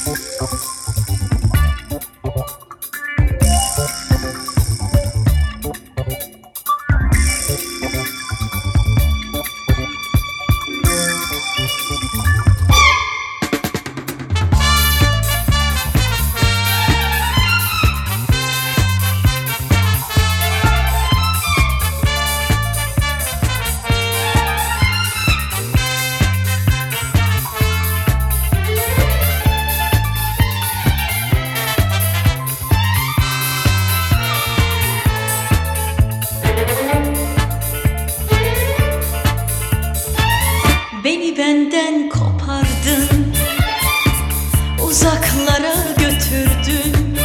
Beni benden kopardın, uzaklara götürdün.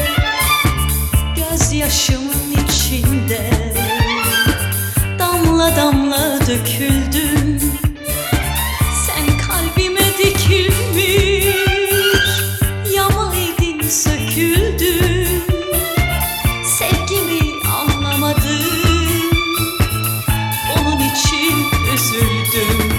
Gözyaşımın içinde damla damla döküldün. Sen kalbime dikilmiş yamaydın, söküldün. Sevgimi anlamadın, onun için üzüldüm.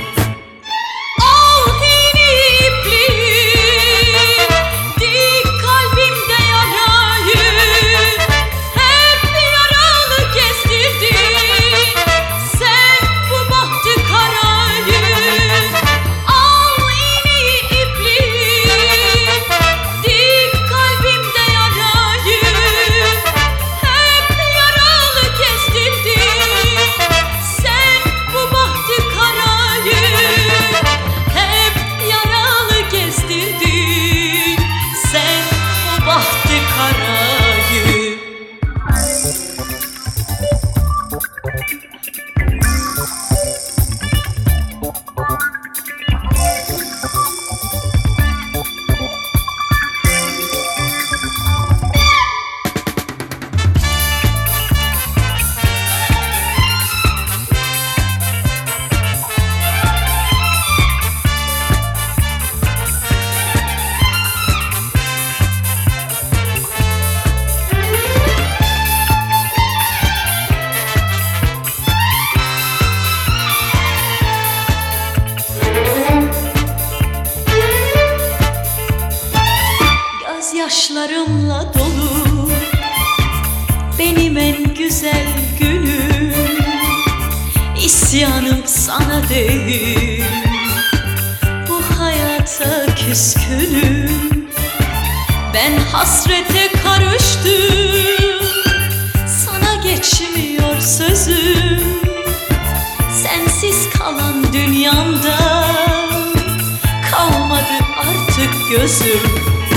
Yaşlarımla dolu benim en güzel günüm. İsyanım sana değil, bu hayata küskünüm. Ben hasrete karıştım, sana geçmiyor sözüm. Sensiz kalan dünyamda kalmadı artık gözüm.